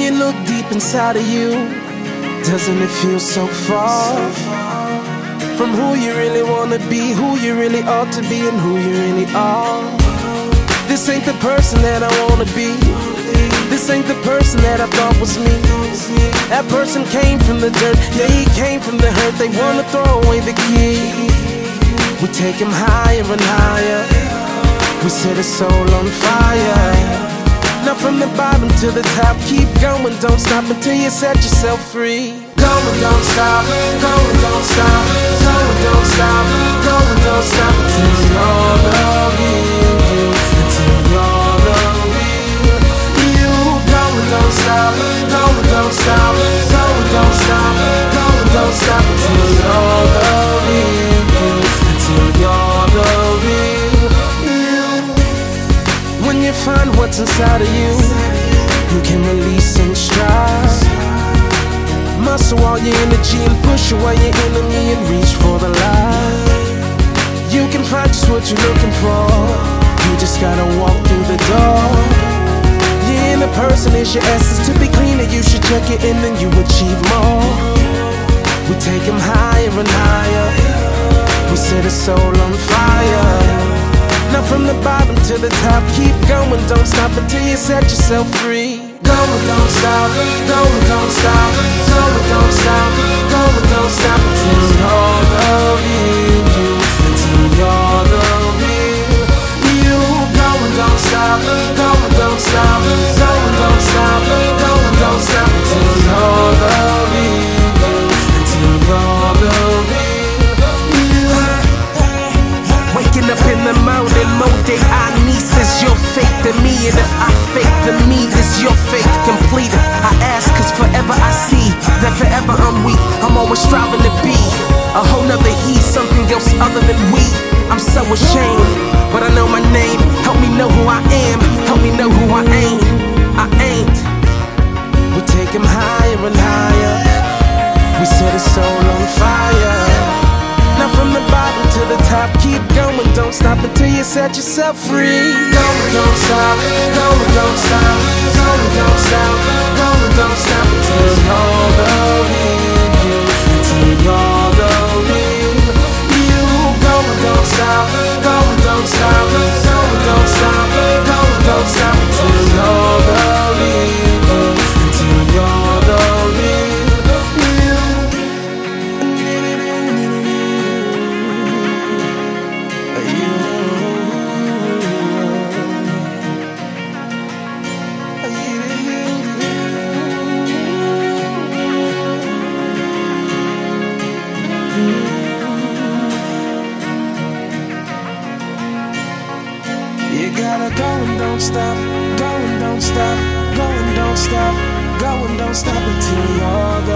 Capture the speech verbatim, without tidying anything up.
you look deep inside of you, doesn't it feel so far from who you really wanna be, who you really ought to be, and who you really are? This ain't the person that I wanna be. This ain't the person that I thought was me. That person came from the dirt, yeah, he came from the hurt. They wanna throw away the key. We take him higher and higher. We set his soul on fire. Now from the bottom to the top, keep going, don't stop until you set yourself free. Go and don't stop, go and don't stop, go and don't stop, go and don't stop until you're the real you, until you're the real you. Go and don't stop, go and don't stop, go and don't stop, go and don't stop until you're the real you, until you're the real you. When you find what's inside of you, you can release and strive. Muscle all your energy and push away your enemy and reach for the light. You can find just what you're looking for. You just gotta walk through the door. Your inner person is your essence. To be cleaner, you should check it in and you achieve more. We take him higher and higher. We set his soul on fire. Now from the bottom to the top, keep going, don't stop until you set yourself free. Go and don't stop, go and don't stop, go and don't stop, go and don't stop until you're the real you, until you're the real you. Go and don't stop, go and don't stop, go and don't stop, go and don't stop until you're the real you, until you're the real you. Waking up in the morning, Moday Anisa's you're fake to me, and if I fake to me, is your faith complete? I ask cause forever I see that forever I'm weak. I'm always striving to be a whole nother he, something else other than we. I'm so ashamed, but I know my name. Help me know who I am, help me know who I ain't. I ain't. We take him higher and higher. We set his soul on fire. Now from the bottom to the top, keep going, don't stop until you set yourself free. Go and don't stop, go and don't stop, go and don't stop, go and don't stop until you're the real you, until you're the real you. Go and don't stop, go and don't stop, go and don't stop, go and don't stop until you're the real you, until you're the real you. You gotta go and don't stop, go and don't stop, go and don't stop, go and don't stop until you're the